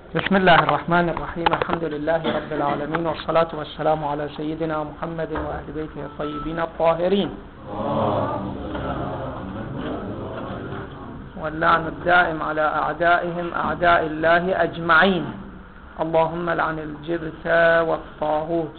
بسم الله الرحمن الرحيم. الحمد لله رب العالمين، والصلاة والسلام على سيدنا محمد وأهل بيته الطيبين الطاهرين، واللعن الدائم على أعدائهم أعداء الله أجمعين. اللهم لعن الجبت والطاغوت.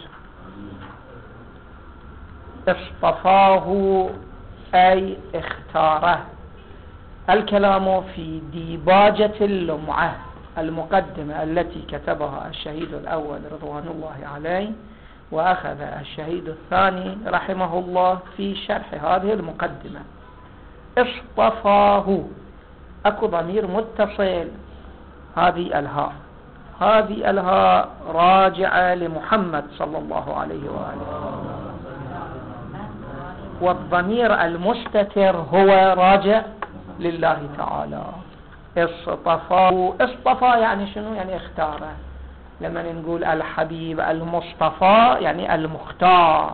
اصطفاه أي اختاره. الكلام في ديباجة اللمعة المقدمة التي كتبها الشهيد الأول رضوان الله عليه، وأخذ الشهيد الثاني رحمه الله في شرح هذه المقدمة. اصطفاه، أكو ضمير متصل، هذه الهاء راجعة لمحمد صلى الله عليه وآله، والضمير المستتر هو راجع لله تعالى. اصطفى يعني شنو؟ يعني اختاره. لما نقول الحبيب المصطفى يعني المختار.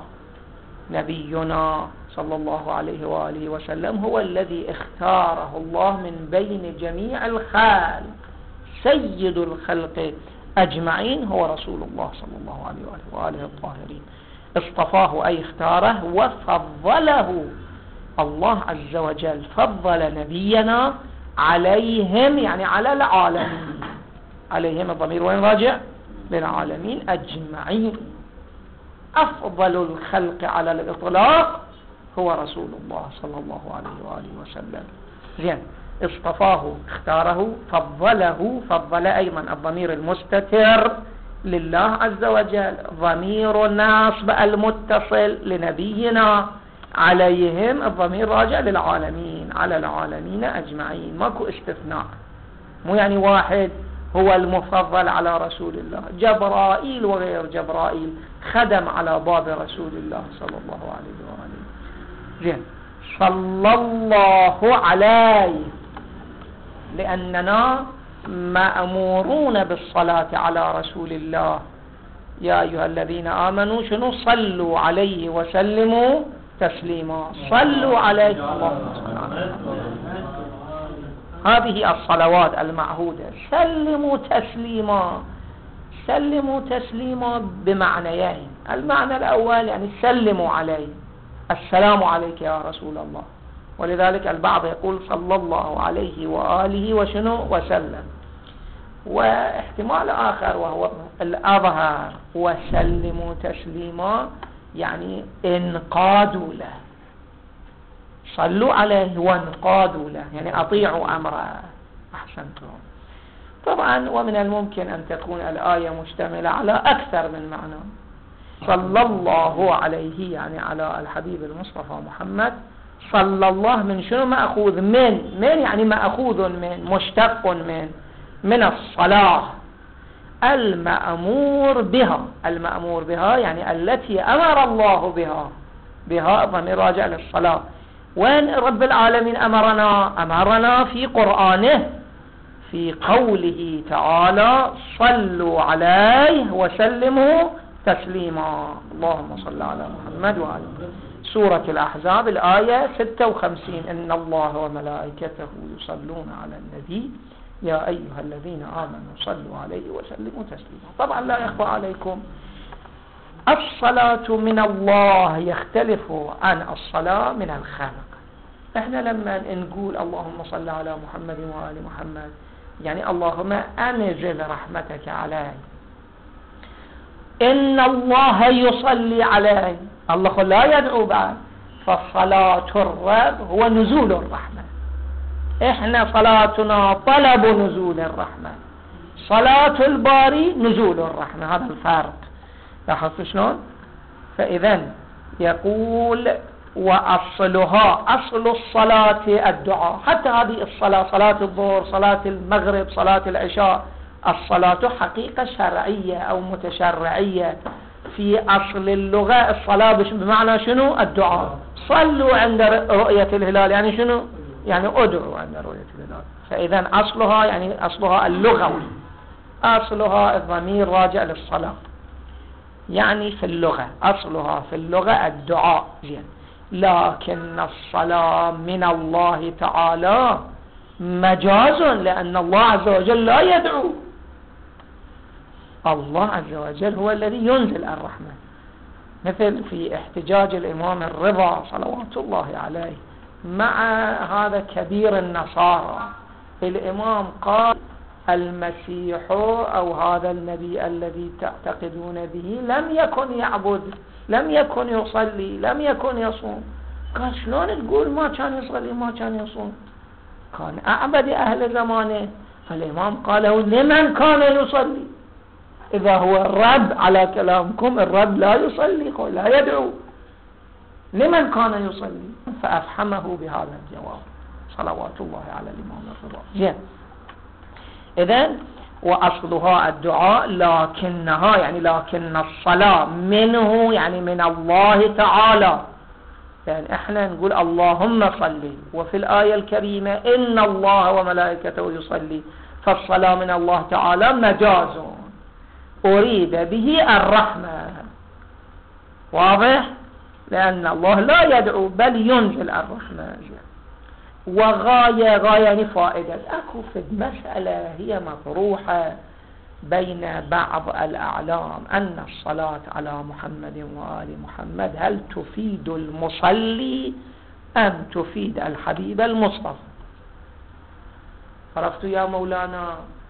نبينا صلى الله عليه وآله وسلم هو الذي اختاره الله من بين جميع الخلق. سيد الخلق أجمعين هو رسول الله صلى الله عليه وآله الطاهرين. اصطفاه أي اختاره وفضله. الله عز وجل فضل نبينا عليهم، يعني على العالمين. عليهم الضمير وين راجع؟ للعالمين أجمعين. أفضل الخلق على الإطلاق هو رسول الله صلى الله عليه وآله وسلم. زين، اصطفاه اختاره، فضل أيضا الضمير المستتر لله عز وجل، ضمير ناصب المتصل لنبينا عليهم الضمير راجع للعالمين، على العالمين أجمعين، ماكو استثناء. مو يعني واحد هو المفضل على رسول الله. جبرائيل وغير جبرائيل خدم على باب رسول الله صلى الله عليه وآله. زين، صلى الله عليه، لأننا مأمورون بالصلاة على رسول الله. يا أيها الذين آمنوا شنو؟ صلوا عليه وسلموا تسليما. صلوا عليه، اللهم صل على محمد. هذه الصلوات المعهودة. سلموا تسليما. سلموا تسليما بمعنيين. المعنى الأول يعني سلموا عليه، السلام عليك يا رسول الله. ولذلك البعض يقول صلى الله عليه وآله وشنو وسلم. واحتمال آخر وهو الأظهر، وسلموا تسليما يعني انقادوا له. صلوا عليه وانقادوا له، يعني أطيعوا أمره. أحسنتم. طبعا ومن الممكن أن تكون الآية مشتملة على أكثر من معنى. صلى الله عليه يعني على الحبيب المصطفى محمد. صلى الله من شنو؟ مأخوذ من يعني مأخوذ من، مشتق من الصلاة. المأمور بها يعني التي أمر الله بها ضمير راجع للصلاة. وين رب العالمين أمرنا في قرآنه، في قوله تعالى صلوا عليه وسلموا تسليما. اللهم صل على محمد وعلى سورة الأحزاب الآية 56. إن الله وملائكته يصلون على النبي يا أيها الذين آمنوا صلوا عليه وسلموا تسليما. طبعا لا يخفى عليكم الصلاة من الله يختلف عن الصلاة من الخلق. احنا لما نقول اللهم صل على محمد وآل محمد يعني اللهم أنزل رحمتك عليه. إن الله يصلي عليه، الله لا يدعو بعد. فصلاة الرب هو نزول الرحمة. احنا صلاتنا طلب نزول الرحمة، صلاة الباري نزول الرحمة. هذا الفرق. لاحظت شلون؟ فإذا يقول وأصلها، أصل الصلاة الدعاء. حتى هذه الصلاة، صلاة الظهر، صلاة المغرب، صلاة العشاء، الصلاة حقيقة شرعية أو متشرعية. في أصل اللغة الصلاة بمعنى شنو؟ الدعاء. صلوا عند رؤية الهلال يعني شنو؟ يعني أدعوا عند رؤية الهلال. فإذا أصلها يعني أصلها اللغوي، أصلها الضمير راجع للصلاة، يعني في اللغة أصلها في اللغة الدعاء. لكن الصلاة من الله تعالى مجاز، لأن الله عز وجل لا يدعو. الله عز وجل هو الذي ينزل الرحمة، مثل في احتجاج الإمام الرضا صلوات الله عليه مع هذا كبير النصارى. الإمام قال المسيح أو هذا النبي الذي تعتقدون به لم يكن يعبد، لم يكن يصلي، لم يكن يصوم. قال شلون تقول ما كان يصلي ما كان يصوم؟ كان أعبد أهل زمانه. فالإمام قال لمن كان يصلي؟ إذا هو الرب على كلامكم الرب لا يصلي لا يدعو، لمن كان يصلي؟ فأفحمه بهذا الجواب صلوات الله على الإمام الرضا. زين، إذن وأصلها الدعاء، لكنها يعني لكن الصلاة منه يعني من الله تعالى. يعني احنا نقول اللهم صلي، وفي الآية الكريمة إن الله وملائكته يصلي، فالصلاة من الله تعالى مجاز أريد به الرحمة. واضح؟ لأن الله لا يدعو بل ينزل الرحمة. وغاية يعني فائدة. أكو في المسألة هي مطروحة بين بعض الأعلام أن الصلاة على محمد وآل محمد هل تفيد المصلي أم تفيد الحبيب المصطفى؟ عرفت يا مولانا؟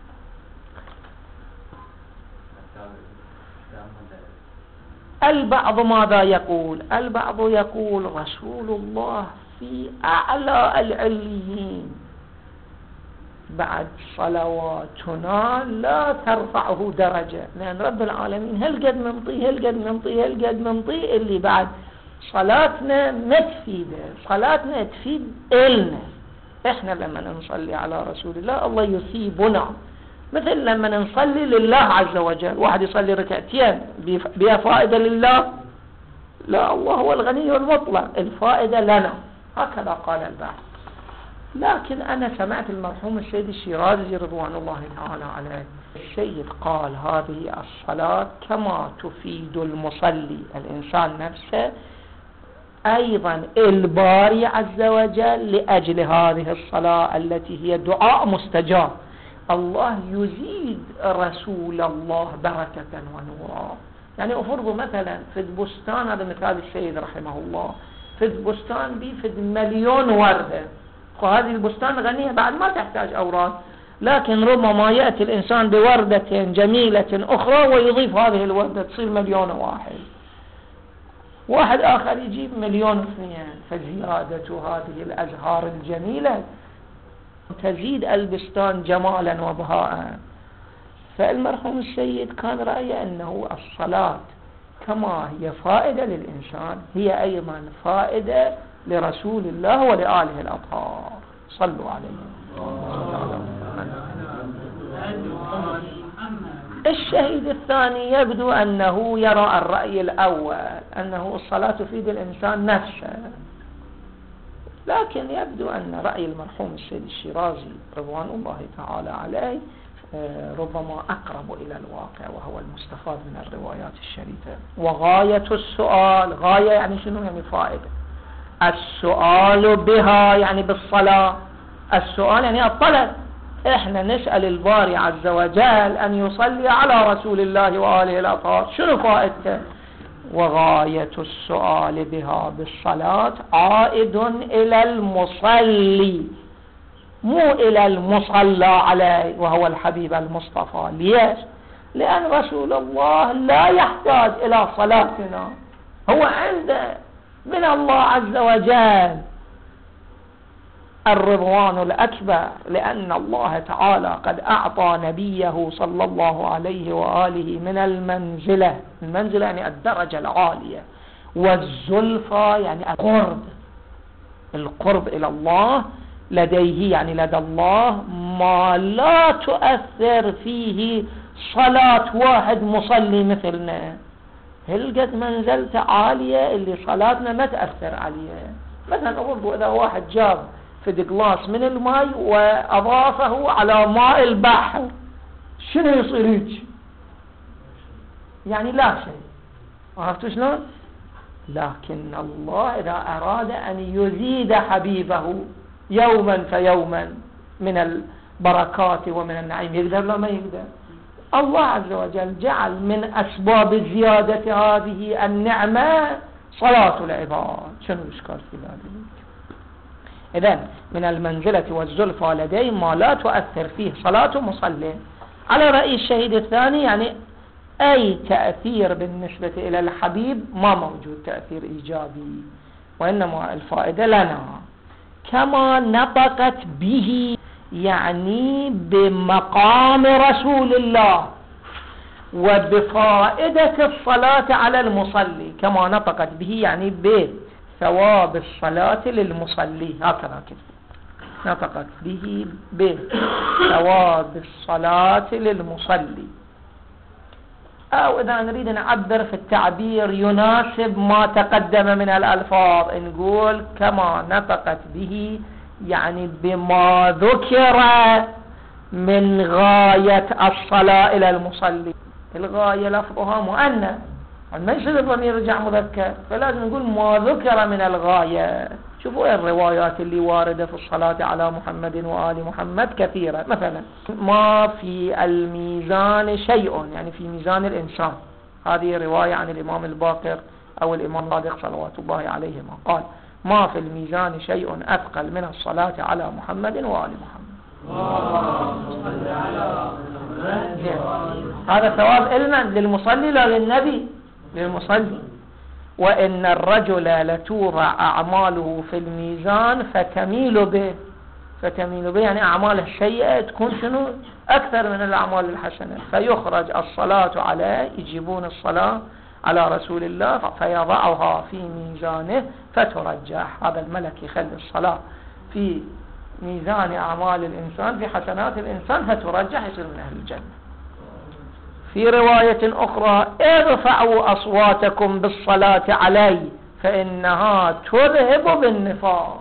البعض ماذا يقول؟ البعض يقول رسول الله في أعلى العليين، بعد صلواتنا لا ترفعه درجة، لأن رب العالمين هل قد منطي اللي بعد صلاتنا ما تفيده. صلاتنا تفيد إلنا إحنا لما نصلي على رسول الله الله يثيبنا، مثل لما نصلي لله عز وجل. واحد يصلي ركعتين بها فائدة لله؟ لا، الله هو الغني المطلق، الفائدة لنا. هكذا قال البعض. لكن أنا سمعت المرحوم السيد الشيرازي رضوان الله تعالى عليه، السيد قال هذه الصلاة كما تفيد المصلي الإنسان نفسه، أيضا الباري عز وجل لأجل هذه الصلاة التي هي دعاء مستجاب، الله يزيد رسول الله بركة ونورا. يعني أفرض مثلا في البستان، هذا مثال السيد رحمه الله، في البستان بي في 1,000,000 وردة، وهذه البستان غنية بعد ما تحتاج أوراد، لكن ربما يأتي الإنسان بوردة جميلة أخرى ويضيف هذه الوردة تصير 1,000,001. واحد آخر يجيب 1,000,002. فزيادة هذه الأزهار الجميلة تزيد البستان جمالا وبهاء. فالمرحوم السيد كان رأيه أنه الصلاة كما هي فائدة للإنسان هي أيضا فائدة لرسول الله ولآله الأطهار. صلوا عليه. الشهيد الثاني يبدو أنه يرى الرأي الأول، أنه الصلاة تفيد الإنسان نفسه، لكن يبدو أن رأي المرحوم السيد الشيرازي رضوان الله تعالى عليه ربما أقرب إلى الواقع، وهو المستفاد من الروايات الشريفة. وغاية السؤال، غاية يعني شنو؟ يعني فائدة. السؤال بها يعني بالصلاة، السؤال يعني الطلب. احنا نسأل الباري عز وجل أن يصلي على رسول الله وآله الأطهار، شنو فائدته؟ وغاية السؤال بها بالصلاة عائد إلى المصلي مو إلى المصلى عليه وهو الحبيب المصطفى. ليش؟ لأن رسول الله لا يحتاج إلى صلاتنا، هو عنده من الله عز وجل الرضوان الأكبر، لأن الله تعالى قد أعطى نبيه صلى الله عليه وآله من المنزلة، المنزلة يعني الدرجة العالية، والزلفى يعني القرب إلى الله، لديه يعني لدى الله ما لا تؤثر فيه صلاة واحد مصلي مثلنا. هل قد منزلته عالية اللي صلاتنا ما تأثر عليه. مثلا أقول إذا واحد جاب في قلاص من الماء وأضافه على ماء البحر، شنو يصير هيك؟ يعني لا شيء. عرفتوا شلون؟ لكن الله إذا أراد أن يزيد حبيبه يوما فيوما من البركات ومن النعيم، يقدر لا ما يقدر؟ الله عز وجل جعل من أسباب زيادة هذه النعمة صلاة العباد. شنو الإشكال في ذلك؟ إذن من المنزلة والزلفى لدي ما لا تؤثر فيه صلاة مصلي. على رأي الشهيد الثاني يعني أي تأثير بالنسبة إلى الحبيب ما موجود تأثير إيجابي، وإنما الفائدة لنا كما نطقت به يعني بمقام رسول الله وبفائدة الصلاة على المصلي، كما نطقت به يعني بثواب الصلاة للمصلي، هكذا كده نطقت به بثواب الصلاة للمصلي. أو إذا نريد نعبر في التعبير يناسب ما تقدم من الألفاظ نقول كما نطقت به يعني بما ذكر من غاية الصلاة إلى المصلي. الغاية لفظها مؤنث، ما يصير الضمير يرجع مذكر، فلازم نقول ما ذكر من الغاية. شوفوا الروايات اللي واردة في الصلاة على محمد وآل محمد كثيرة. مثلا ما في الميزان شيء يعني في ميزان الإنسان، هذه رواية عن الإمام الباقر أو الإمام الصادق صلوات الله عليهما، قال ما في الميزان شيء أثقل من الصلاة على محمد وآل محمد. هذا ثواب علما للمصلي لا للنبي، للمصلي. وإن الرجل لتوضع أعماله في الميزان فتميل به يعني أعماله السيئة تكون شنو أكثر من الأعمال الحسنة، فيخرج الصلاة عليه، يجيبون الصلاة على رسول الله فيضعها في ميزانه فترجح. هذا الملك يخلي الصلاة في ميزان أعمال الإنسان في حسنات الإنسان فترجح يصير من أهل الجنة. في رواية أخرى ارفعوا أصواتكم بالصلاة علي فإنها تذهب بالنفاق.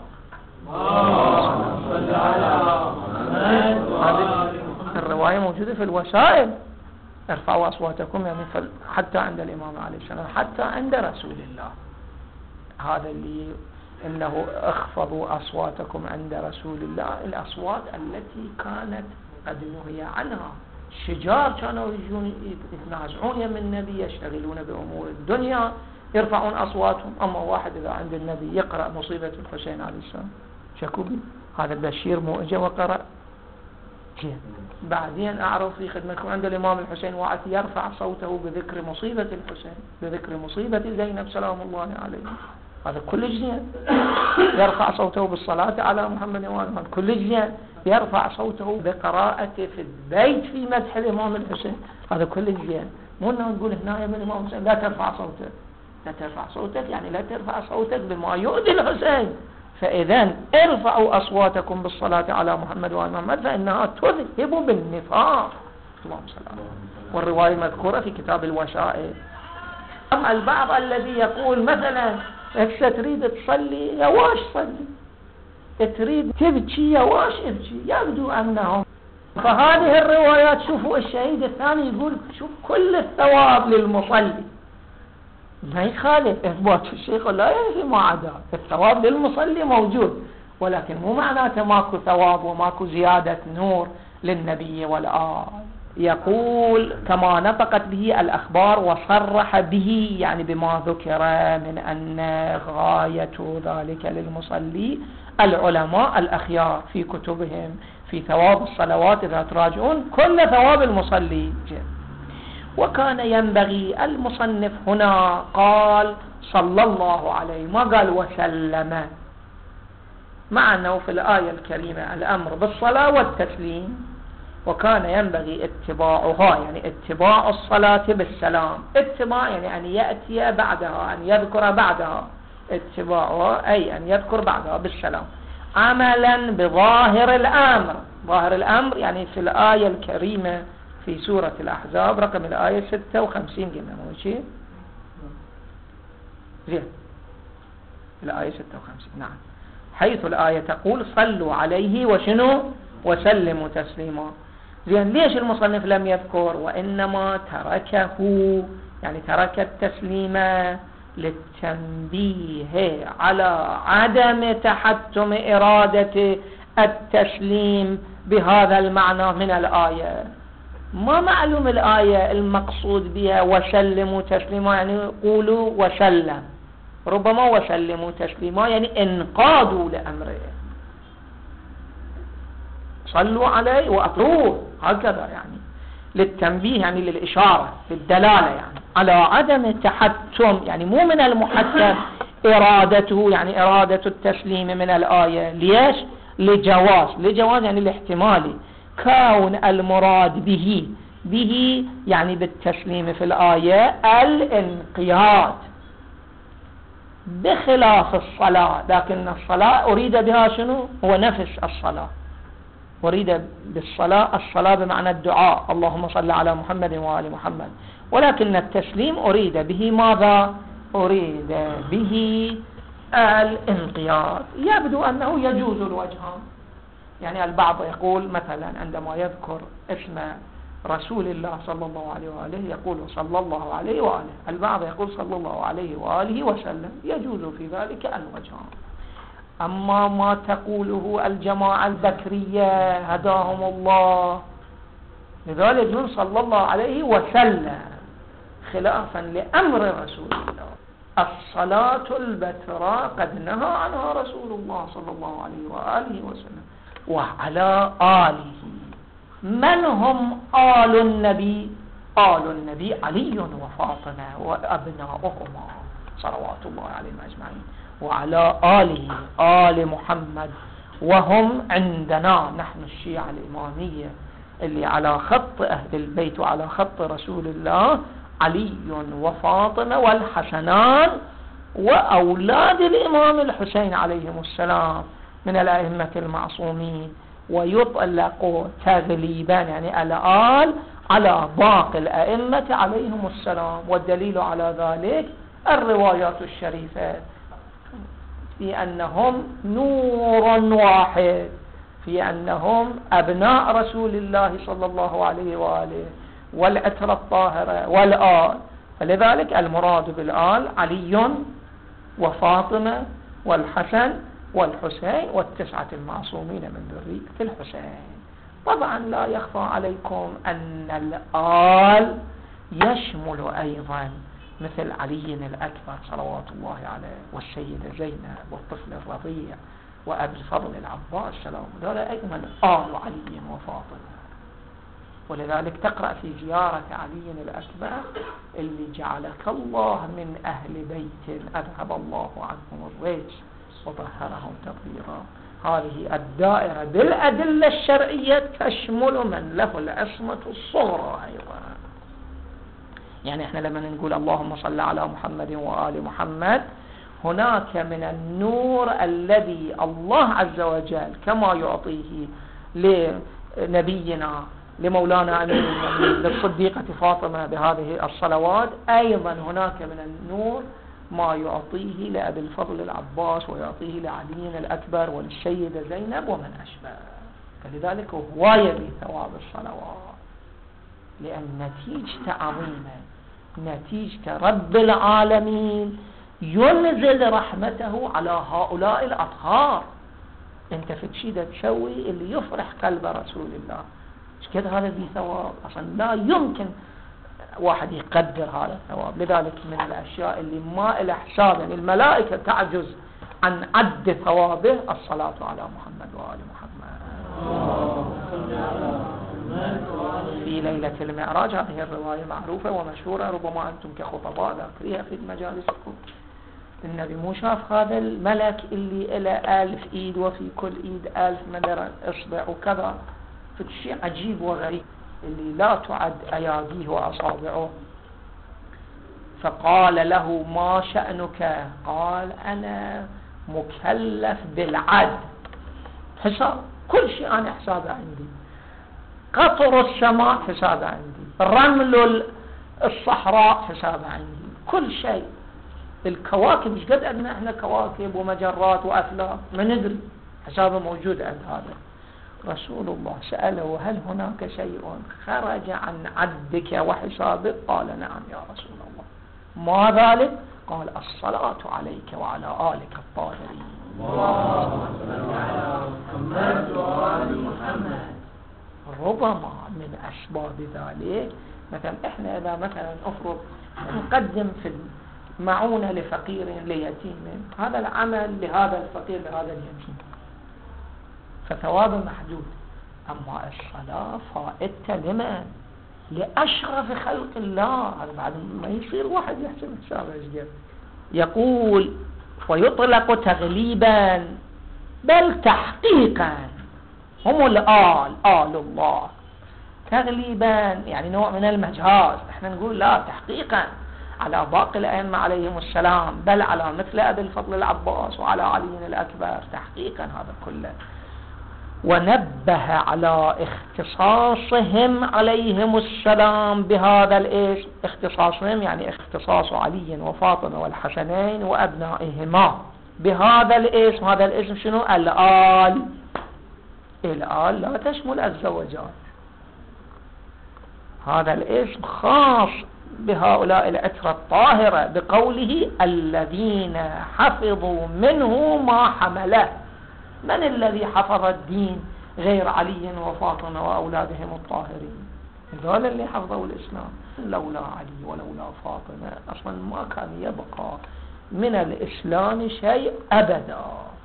هذه الرواية موجودة في الوسائل. ارفعوا أصواتكم يعني حتى عند الإمام عليه السلام، حتى عند رسول الله. هذا اللي إنه اخفضوا أصواتكم عند رسول الله، الأصوات التي كانت قد نهي عنها. الشجار كانوا يجون يتنازعون يم النبي، يشتغلون بأمور الدنيا يرفعون أصواتهم. أما واحد إذا عند النبي يقرأ مصيبة الحسين عليه السلام شكوا بي، هذا البشير مو اجى وقرأ. بعدين أعرف في خدمتكم عند الإمام الحسين واحد يرفع صوته بذكر مصيبة الحسين، بذكر مصيبة زينب سلام الله عليه، هذا كل زين. يرفع صوته بالصلاة على محمد وآل محمد كل زين. يرفع صوته بقراءته في البيت في مدح الإمام الحسين، هذا كل زين. مو انه نقول هنا يا من الإمام الحسين لا ترفع صوتك، لا ترفع صوتك يعني لا ترفع صوتك بما يؤذي الحسين. فإذا ارفعوا أصواتكم بالصلاة على محمد وآل محمد فإنها تذهب بالنفاق. اللهم صل على محمد. والرواية مذكورة في كتاب الوسائل. أما البعض الذي يقول مثلا إذا تريد تصلي يواش صلي، تريد تبكي يواش ابكي، يبدو أنهم فهذه الروايات. شوفوا الشهيد الثاني يقول شوف كل الثواب للمصلي، ما يخالف إثبات الشيخ لا ينفي ما عدا الثواب للمصلي موجود، ولكن مو معناته ماكو ثواب وماكو زيادة نور للنبي والآل. يقول كما نطقت به الأخبار وصرح به يعني بما ذكر من أن غاية ذلك للمصلي. العلماء الأخيار في كتبهم في ثواب الصلوات إذا تراجعون كل ثواب المصلي. وكان ينبغي المصنف هنا قال صلى الله عليه ما قال وسلم، مع أنه في الآية الكريمة الأمر بالصلاة والتسليم، وكان ينبغي اتباعها يعني اتباع الصلاة بالسلام. اتباع يعني أن يأتي بعدها، أن يذكر بعدها. اتباعها أي أن يذكر بعدها بالسلام عملا بظاهر الأمر. ظاهر الأمر يعني في الآية الكريمة في سورة الأحزاب رقم الآية 56 قلنا مو شيء زين الآية 56 نعم، حيث الآية تقول صلوا عليه وشنو وسلموا تسليما. زين ليش المصنف لم يذكر وإنما تركه يعني ترك التسليم للتنبيه على عدم تحتم إرادة التسليم بهذا المعنى من الآية. ما معلوم الآية المقصود بها وسلموا تسليما يعني قولوا وسلم، ربما وسلموا تسليما يعني انقادوا لأمره، صلوا عليه وأطروه، هكذا يعني للتنبيه يعني للإشارة للدلالة يعني على عدم التحتم، يعني مو من المحتم إرادته يعني إرادة التسليم من الآية. ليش؟ لجواز يعني الاحتمالي كون المراد به يعني بالتسليم في الآية الانقياد، بخلاف الصلاة. لكن الصلاة أريد بها شنو؟ هو نفس الصلاة، أريد الصلاة بمعنى الدعاء، اللهم صل على محمد وآل محمد. ولكن التسليم أريد به ماذا؟ أريد به الانقياد. يبدو أنه يجوز الوجهان. يعني البعض يقول مثلا عندما يذكر اسم رسول الله صلى الله عليه وآله يقول صلى الله عليه وآله، البعض يقول صلى الله عليه وآله وسلم، يجوز في ذلك الوجهان. أما ما تقوله الجماعة البكرية هداهم الله، لذلك يقول صلى الله عليه وسلم خلافا لأمر رسول الله. الصلاة البتراء قد نهى عنها رسول الله صلى الله عليه وآله وسلم وعلى آله. من هم آل النبي؟ آل النبي علي وفاطمة وأبناؤهما صلوات الله عليهم أجمعين، وعلى آله آل محمد، وهم عندنا نحن الشيعة الإمامية اللي على خط أهل البيت وعلى خط رسول الله علي وفاطمة والحسنان وأولاد الإمام الحسين عليهم السلام من الأئمة المعصومين. ويطلق تغليبا يعني الآل على باقي الأئمة عليهم السلام. والدليل على ذلك الروايات الشريفة في أنهم نور واحد، في أنهم أبناء رسول الله صلى الله عليه وآله والعترة الطاهرة والآل. فلذلك المراد بالآل علي وفاطمة والحسن والحسين والتسعة المعصومين من ذرية الحسين. طبعا لا يخفى عليكم أن الآل يشمل أيضا مثل علي الأكبر صلوات الله عليه والسيدة زينب والطفل الرضيع وأبي الفضل العباس سلام الله أيضا آل علي وفاطمة. ولذلك تقرأ في زيارة علي الأكبر اللي جعلك الله من أهل بيت أذهب الله عنهم الرجس وطهرهم تطهيرا. هذه الدائرة بالأدلة الشرعية تشمل من له العصمة الصغرى أيضا. يعني احنا لما نقول اللهم صل على محمد وآل محمد، هناك من النور الذي الله عز وجل كما يعطيه لنبينا لمولانا أمير المؤمنين للصديقة فاطمة بهذه الصلوات، أيضا هناك من النور ما يعطيه لأبي الفضل العباس ويعطيه لعلي الأكبر وللسيدة زينب ومن أشبه. فلذلك هو يبي ثواب الصلوات، لأن نتيجة عظيمة، نتيجة رب العالمين ينزل رحمته على هؤلاء الأطهار. انت في تشيدة تسوي اللي يفرح قلب رسول الله، كده هذا ذي ثواب. أصلا لا يمكن واحد يقدر هذا الثواب. لذلك من الأشياء اللي ما إلى حساب، يعني الملائكة تعجز عن عد ثوابه الصلاة على محمد وآل محمد. في ليلة المعراج، هذه الرواية معروفة ومشهورة، ربما أنتم كخطباء ذاكريها في مجالسكم. النبي مو شاف هذا الملك اللي إلى 1000 إيد وفي كل إيد 1000 مثلا إصبع وكذا، فالشيء عجيب وغريب اللي لا تعد أياديه وأصابعه. فقال له ما شأنك؟ قال أنا مكلف بالعد، حساب كل شيء أنا حسابه عندي، قطر السماء حسابه عندي، رمل الصحراء حسابه عندي، كل شيء. الكواكب مش قد أن احنا كواكب ومجرات وأفلاك ما ندري، حسابه موجود عند هذا. رسول الله سأله هل هناك شيء خرج عن عدك وحسابك؟ قال نعم يا رسول الله. ما ذلك؟ قال الصلاة عليك وعلى آلك الطاهرين. اللهم صل على محمد وآل محمد. ربما من أسباب ذلك مثلا إحنا إذا مثلا أفرض نقدم في المعونة لفقير ليتيم، هذا العمل لهذا الفقير لهذا اليتيم فثواب محدود. أما الصلاة فائدة لمن؟ لأشرف خلق الله. هذا بعد ما يصير واحد يحسب حسابه جديد. يقول ويطلق تغليبا بل تحقيقا هم آل الله. تغليبا يعني نوع من المجاز، احنا نقول لا تحقيقا على باقي الأئمة عليهم السلام، بل على مثل أبي الفضل العباس وعلى علي الأكبر تحقيقا هذا كله. ونبه على اختصاصهم عليهم السلام بهذا الاسم. اختصاصهم يعني اختصاص علي وفاطمة والحسنين وأبنائهما بهذا الاسم. هذا الاسم شنو؟ الآل. الآل لا تشمل الزوجات، هذا الاسم خاص بهؤلاء العترة الطاهرة بقوله الذين حفظوا منه ما حمله. من الذي حفظ الدين غير علي وفاطمة وأولادهم الطاهرين؟ هذول اللي حفظوا الإسلام. لولا علي ولولا فاطمة أصلا ما كان يبقى من الإسلام شيء أبدا.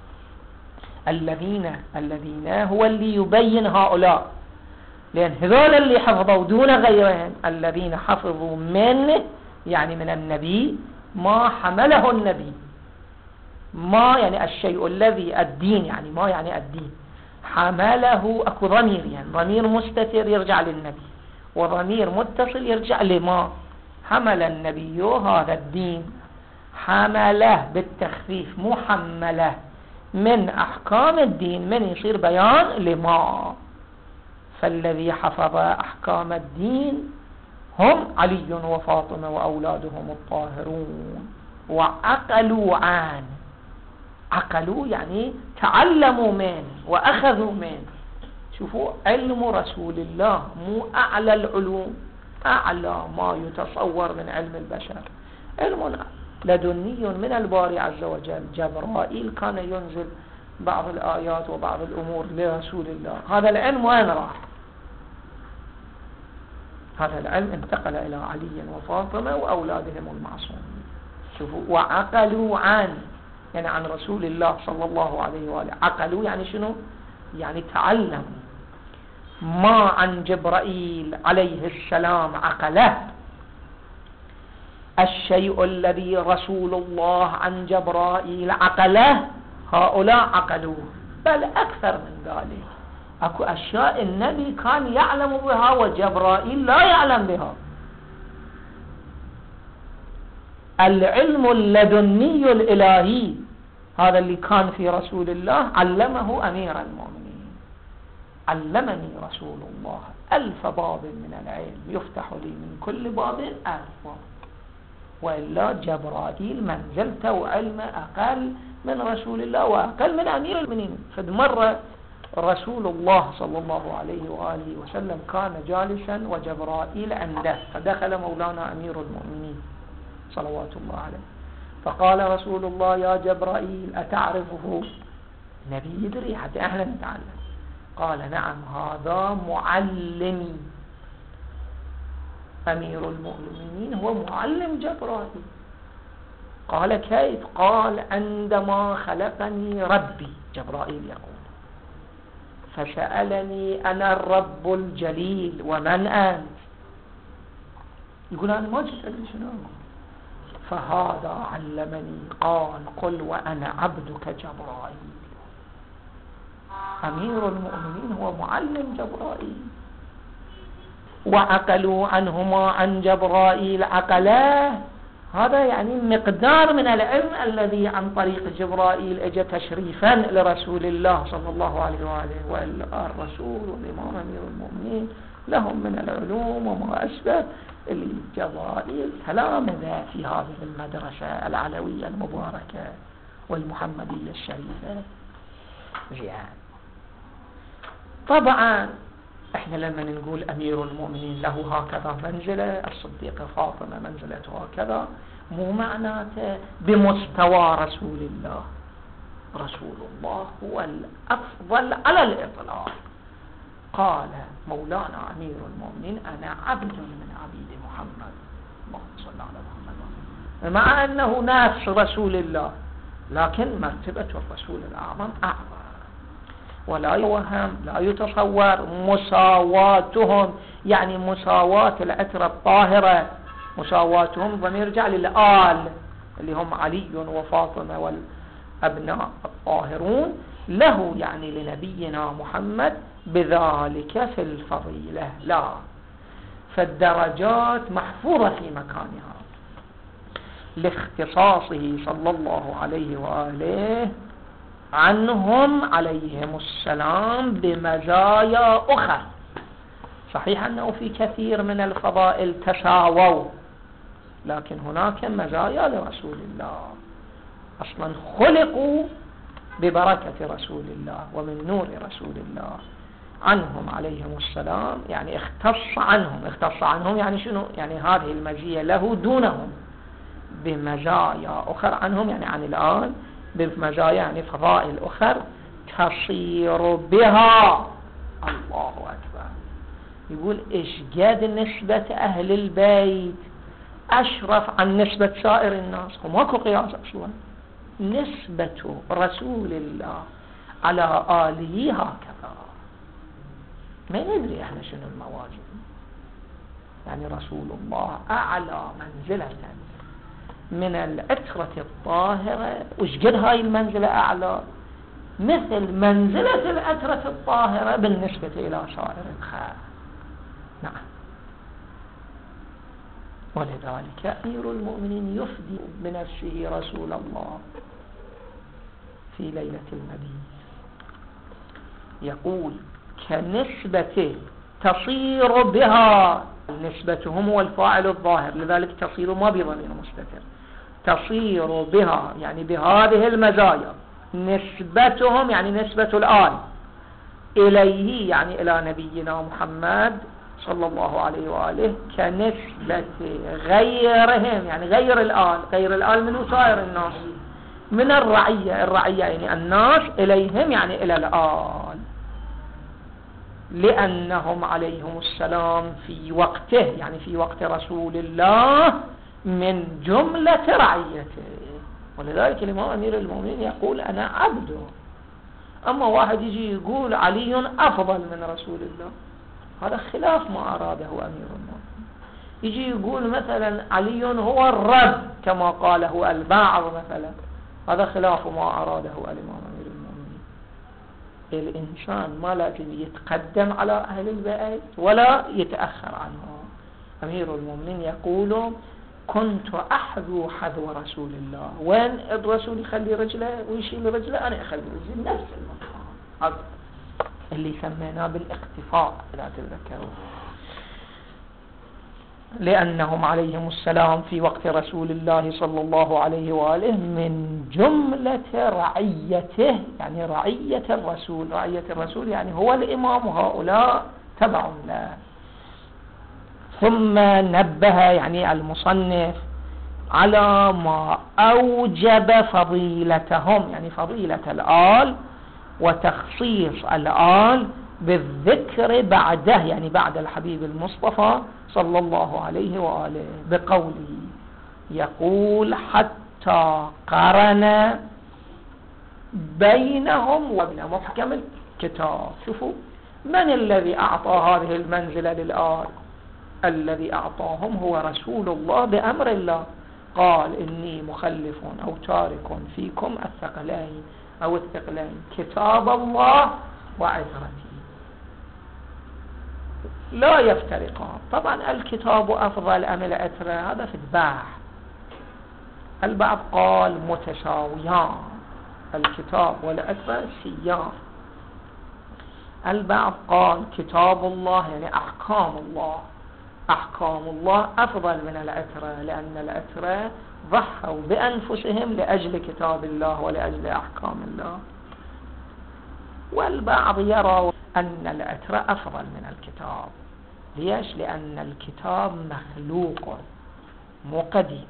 الذين هو اللي يبين هؤلاء، لأن هذول اللي حفظوا دون غيرهم. الذين حفظوا منه يعني من النبي ما حمله النبي. ما يعني الشيء الذي الدين يعني ما يعني الدين حمله. أكو ضمير يعني ضمير مستتر يرجع للنبي وضمير متصل يرجع لما حمل النبي هذا الدين. حمله بالتخفيف محمله من أحكام الدين من يصير بيان لما. فالذي حفظ أحكام الدين هم علي وفاطمة وأولادهم الطاهرون. وعقلوا عنه. عقلوا يعني تعلموا منه وأخذوا منه. شوفوا علم رسول الله مو أعلى العلوم، أعلى ما يتصور من علم البشر، علم لدني من الباري عز وجل. جبرائيل كان ينزل بعض الآيات وبعض الأمور لرسول الله. هذا العلم وين راح؟ هذا العلم انتقل إلى علي وفاطمة وأولادهم المعصومين. شوفوا وعقلوا عنه يعني عن رسول الله صلى الله عليه وآله. عقلوا يعني شنو؟ يعني تعلموا ما عن جبرائيل عليه السلام عقله. الشيء الذي رسول الله عن جبرائيل عقله هؤلاء عقلوه، بل أكثر من ذلك. أكو أشياء النبي كان يعلم بها وجبرائيل لا يعلم بها. العلم اللدني الإلهي هذا اللي كان في رسول الله علمه أمير المؤمنين. علمني رسول الله 1000 باب من العلم يفتح لي من كل باب 1000 باب. وإلا جبرائيل منزلته وعلمه أقل من رسول الله وأقل من أمير المؤمنين. فد مرة رسول الله صلى الله عليه وآله وسلم كان جالسا وجبرائيل عنده، فدخل مولانا أمير المؤمنين صلوات الله عليه، فقال رسول الله يا جبرائيل أتعرفه؟ النبي يدري حتى احنا نتعلم. قال نعم هذا معلمي. أمير المؤمنين هو معلم جبرائيل. قال كيف؟ قال عندما خلقني ربي، جبرائيل يقول، فسألني أنا الرب الجليل ومن أنت؟ يقول أنا ما جيت أدري شنو. فهذا علمني قال قل وأنا عبدك جبرائيل. أمير المؤمنين هو معلم جبرائيل. وعقلوا عنهما عن جبرائيل عقلاه. هذا يعني مقدار من العلم الذي عن طريق جبرائيل اجى تشريفا لرسول الله صلى الله عليه وآله. وإلا الرسول والإمام أمير المؤمنين لهم من العلوم وما أشبه اللي جبرائيل تلامذة في هذه المدرسة العلوية المباركة والمحمدية الشريفة. زين. طبعا احنا لما نقول أمير المؤمنين له هكذا منزلة، الصديقة فاطمة منزلته هكذا، مو معناته بمستوى رسول الله. رسول الله هو الأفضل على الإطلاق. قال مولانا أمير المؤمنين أنا عبد من عبيد محمد، اللهم صل على محمد، مع أنه نفس رسول الله، لكن مرتبة الرسول الأعظم أعظم. ولا يوهم، لا يتصور مساواتهم، يعني مساواة العترة الطاهرة، مساواتهم ضمير يرجع للآل اللي هم علي وفاطمة والأبناء الطاهرون له، يعني لنبينا محمد بذلك في الفضيلة، لا، فالدرجات محفوظة في مكانها لاختصاصه صلى الله عليه وآله عنهم عليهم السلام بمزايا أخرى. صحيح أنه في كثير من الفضائل تساووا، لكن هناك مزايا لرسول الله، أصلا خلقوا ببركة رسول الله ومن نور رسول الله. عنهم عليهم السلام يعني اختص عنهم يعني شنو؟ يعني هذه المزية له دونهم بمزايا أخرى عنهم، يعني عن الآن بمزايا يعني فضائل أخرى تصير بها. الله أكبر. يقول إيش قد نسبة أهل البيت أشرف عن نسبة سائر الناس، وماكو قياس أصلا. نسبة رسول الله على آله هكذا، ما ندري احنا شنو الموازين. يعني رسول الله أعلى منزلة من العترة الطاهرة، وش قد هاي المنزلة أعلى؟ مثل منزلة العترة الطاهرة بالنسبة إلى سائر الخلق. نعم. ولذلك أمير المؤمنين يفدي بنفسه رسول الله في ليلة المبيت، يقول كنسبته تصير بها، نسبتهم هو الفاعل الظاهر، لذلك تصير ما بضمير مستتر، تصير بها يعني بهذه المزايا، نسبتهم يعني نسبة الآل إليه يعني إلى نبينا محمد صلى الله عليه وآله كنسبة غيرهم، يعني غير الآل من سائر الناس، من الرعية يعني الناس إليهم يعني إلى الآل، لأنهم عليهم السلام في وقته يعني في وقت رسول الله من جملة رعيته. ولذلك الإمام أمير المؤمنين يقول أنا عبده. أما واحد يجي يقول علي أفضل من رسول الله، هذا خلاف ما أراده أمير المؤمنين. يجي يقول مثلا علي هو الرب كما قاله البعض مثلا، هذا خلاف ما أراده الإمام أمير المؤمنين. الإنسان ما لازم يتقدم على أهل البيت ولا يتأخر عنهم. أمير المؤمنين يقول كنت أحذو حذو رسول الله، وين الرسول يخلي رجله ويشيل رجله أنا أخلي رجلي نفس المكان، هذا اللي سميناه بالاقتفاء لا تذكروا. لأنهم عليهم السلام في وقت رسول الله صلى الله عليه وآله من جملة رعيته، يعني رعية الرسول يعني هو الإمام وهؤلاء تبع له. ثم نبه يعني المصنف على ما أوجب فضيلتهم، يعني فضيلة الآل وتخصيص الآل بالذكر بعده، يعني بعد الحبيب المصطفى صلى الله عليه وآله، بقوله يقول حتى قرن بينهم وبين محكم الكتاب. شوفوا من الذي أعطى هذه المنزلة للآل؟ الذي أعطاهم هو رسول الله بأمر الله، قال إني مخلف أو تارك فيكم الثقلين أو الثقلين كتاب الله وعترتي لا يفترقان. طبعا الكتاب أفضل أم العترة هذا في البحث، البعض قال متساويان، الكتاب والعترة سيان، البعض قال كتاب الله يعني أحكام الله أفضل من العترة، لأن العترة ضحوا بأنفسهم لأجل كتاب الله ولأجل أحكام الله. والبعض يرى أن العترة أفضل من الكتاب. ليش؟ لأن الكتاب مخلوق مو قديم،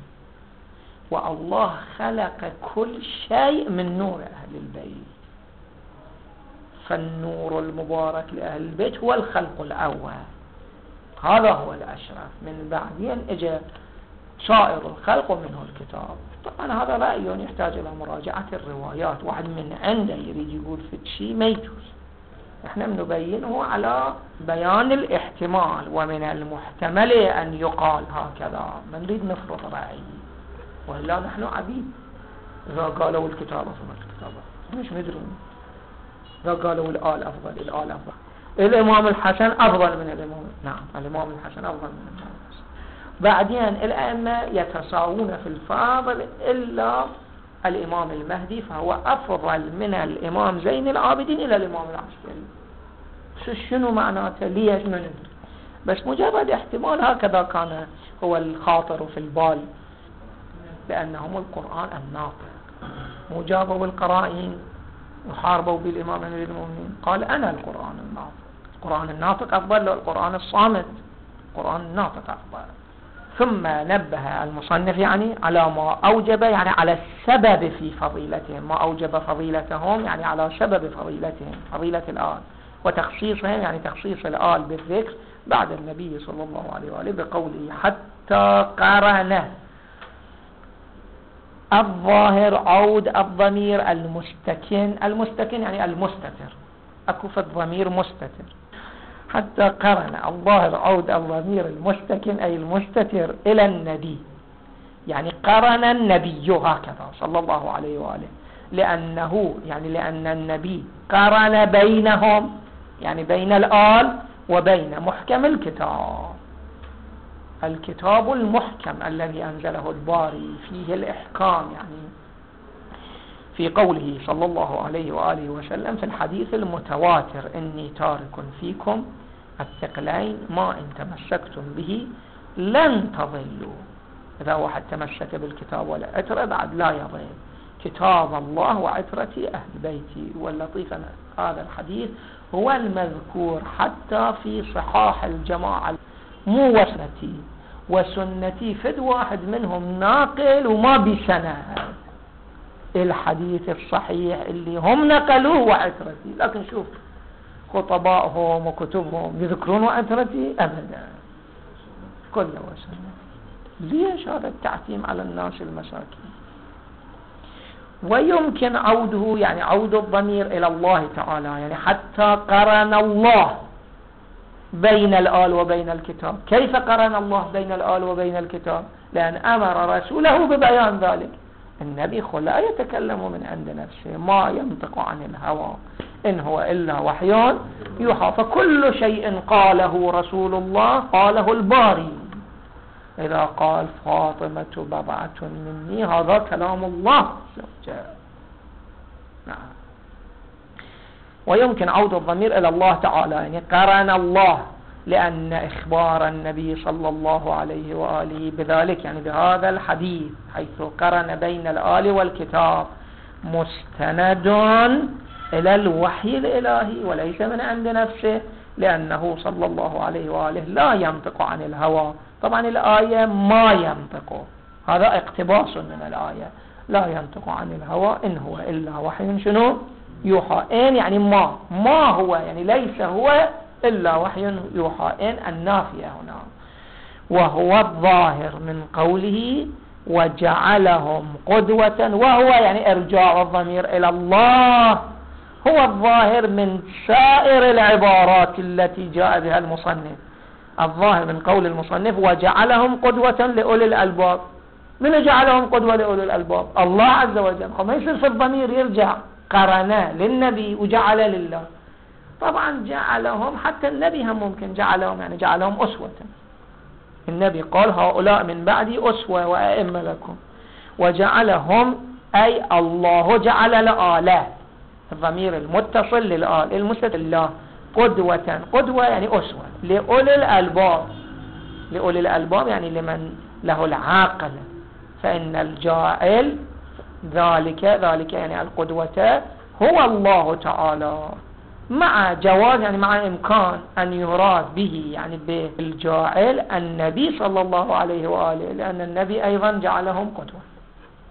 والله خلق كل شيء من نور أهل البيت، فالنور المبارك لأهل البيت هو الخلق الأول، هذا هو الأشرف. من بعدين اجى سائر الخلق ومنه الكتاب. طبعا هذا رأي يحتاج إلى مراجعة الروايات. واحد من عنده يريد يقول في شيء ما يجوز، احنا نبينه على بيان الاحتمال، ومن المحتمل أن يقال هكذا، ما نريد نفرض رأي، وإلا نحن عبيد. إذا قالوا الكتاب أفضل الكتاب مش ندرون، إذا قالوا الآل أفضل الآل أفضل، الإمام الحسن أفضل من الإمام، نعم الإمام الحسن أفضل من الإمام الحسن. بعدين الأئمة يتساوون في الفاضل إلا الإمام المهدي، فهو أفضل من الإمام زين العابدين إلى الإمام العسكري. شنو معناته؟ ليش ما ندري، بس مجرد احتمال هكذا كان هو الخاطر في البال، لأنهم القرآن الناطق. مجابوا القرائن وحاربوا بالإمام أمير المؤمنين، قال أنا القرآن الناطق. القرآن الناطق أفضل له القرآن الصامت، القرآن الناطق أفضل. ثم نبه المصنف يعني على ما أوجب، يعني على السبب في فضيلتهم، ما أوجب فضيلتهم يعني على سبب فضيلتهم، فضيلة الآل، وتخصيصهم يعني تخصيص الآل بالذكر بعد النبي صلى الله عليه وآله بقوله حتى قرنه. الظاهر عود الضمير المستكن، المستكن يعني المستتر، أكو في الضمير مستتر. حتى قرن الظاهر عود الضمير المستكن أي المستتر إلى النبي، يعني قرن النبي هكذا صلى الله عليه وآله، لأنه يعني لأن النبي قرن بينهم، يعني بين الآل وبين محكم الكتاب، الكتاب المحكم الذي أنزله الباري فيه الإحكام، يعني في قوله صلى الله عليه وآله وسلم في الحديث المتواتر إني تارك فيكم الثقلين ما إن تمسكتم به لن تضلوا. إذا واحد تمسك بالكتاب والعترة بعد لا يضل، كتاب الله وعترتي أهل بيتي. واللطيف أن هذا الحديث هو المذكور حتى في صحاح الجماعة، مو وسنتي وسنتي، فد واحد منهم ناقل وما بسند الحديث الصحيح اللي هم نقلوه وعترتي. لكن شوف خطبائهم وكتبهم يذكرون وعترتي أبدا، كل وسنة. ليش هذا التعتيم على الناس المساكين؟ ويمكن عوده يعني عود الضمير إلى الله تعالى، يعني حتى قرن الله بين الآل وبين الكتاب. كيف قرن الله بين الآل وبين الكتاب؟ لأن أمر رسوله ببيان ذلك. النبي لا يتكلم من عند نفسه، ما ينطق عن الهوى، إن هو إلا وحي يوحى، فكل شيء قاله رسول الله قاله الباري. إذا قال فاطمة بضعة مني هذا كلام الله زوجة. نعم. ويمكن عود الضمير إلى الله تعالى، يعني قرن الله، لأن إخبار النبي صلى الله عليه وآله بذلك يعني بهذا الحديث حيث قرن بين الآل والكتاب مستند إلى الوحي الإلهي وليس من عند نفسه، لأنه صلى الله عليه وآله لا ينطق عن الهوى. طبعا الآية ما ينطق، هذا اقتباس من الآية، لا ينطق عن الهوى إن هو إلا وحي شنو يوحى. إن يعني ما هو، يعني ليس هو إلا وحي يوحى، إن النافية هنا. وهو الظاهر من قوله وجعلهم قدوة، وهو يعني إرجاع الضمير إلى الله، هو الظاهر من سائر العبارات التي جاء بها المصنف. الظاهر من قول المصنف وجعلهم قدوة لأولي الألباب. من جعلهم قدوة لأولي الألباب؟ الله عز وجل. فما يصير في الضمير يرجع قرناه للنبي وجعل لله. طبعا جعلهم حتى النبي هم ممكن جعلهم، يعني جعلهم أسوة. النبي قال هؤلاء من بعدي أسوة وأئمة لكم، وجعلهم أي الله جعل لآله، الضمير المتصل للآل المستتر لله، قدوة يعني أسوة لأولي الألباب. لأولي الألباب يعني لمن له العاقل، فإن الجاعل ذلك يعني القدوة هو الله تعالى، مع جواز يعني مع إمكان أن يراد به يعني بالجاعل النبي صلى الله عليه وآله، لأن النبي أيضا جعلهم قدوة.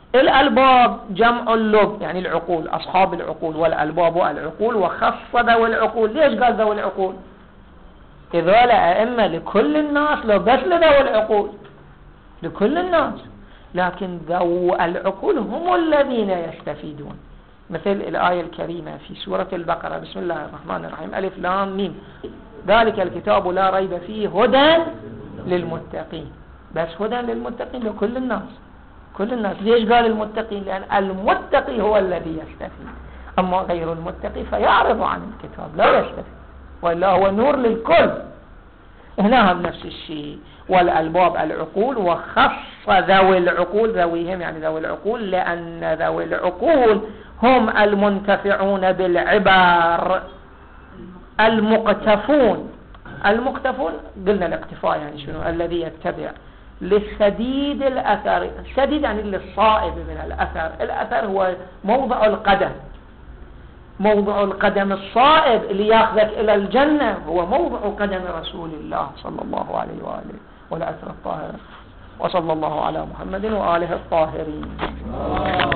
الألباب جمع اللب يعني العقول، أصحاب العقول، والألباب العقول، وخص ذوي العقول. ليش قال ذوي العقول؟ إذا أئمة لكل الناس، لو بس لذوي العقول لكل الناس، لكن ذوي العقول هم الذين يستفيدون. مثل الآية الكريمة في سورة البقرة: بسم الله الرحمن الرحيم، ألف لام ميم، ذلك الكتاب لا ريب فيه هدى للمتقين. بس هدى للمتقين لكل الناس، كل الناس. ليش قال المتقين؟ لأن المتقي هو الذي يستفيد، أما غير المتقي فيعرض عن الكتاب لا يستفيد، وإلا هو نور للكل. هنا هم نفس الشيء. والألباب العقول، وخص ذوي العقول، ذويهم يعني ذوي العقول، لأن ذوي العقول هم المنتفعون بالعبر، المقتفون. المقتفون قلنا الاقتفاء يعني شنو؟ الذي يتبع للسديد الأثر. السديد يعني للصائب من الأثر. الأثر هو موضع القدم، موضع القدم الصائب اللي ياخذك إلى الجنة هو موضع قدم رسول الله صلى الله عليه وآله والأثر الطاهر. وصلى الله على محمد وآله الطاهرين.